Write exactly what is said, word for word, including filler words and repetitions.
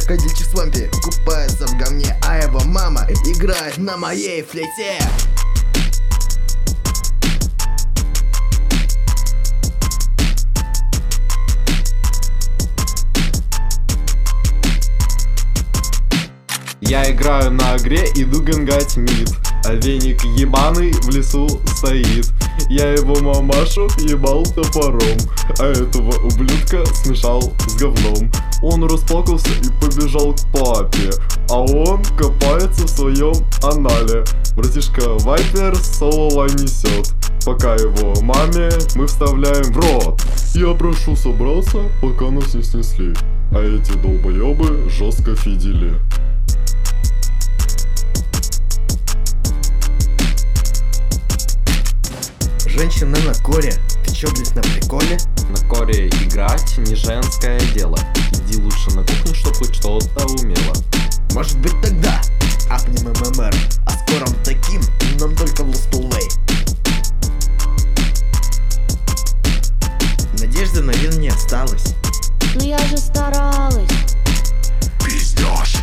Крокодильчик в свампе купается в говне, а его мама играет на моей флейте. Я играю на игре, иду гангать мид, а веник ебаный в лесу стоит. Я его мамашу ебал топором, а этого ублюдка смешал с говном. Он расплакался и побежал к папе, а он копается в своем анале. Братишка Вайпер соло несет, пока его маме мы вставляем в рот. Я прошу собраться, пока нас не снесли, а эти долбоебы жестко фидели. Женщина на коре, ты чё, блядь, на приколе? На коре играть не женское дело. Иди лучше на кухню, чтоб хоть что-то умела. Может быть тогда апнем ММР, а скором таким нам только в ластулей. Надежды на вин не осталось. Но я же старалась. Пиздёж.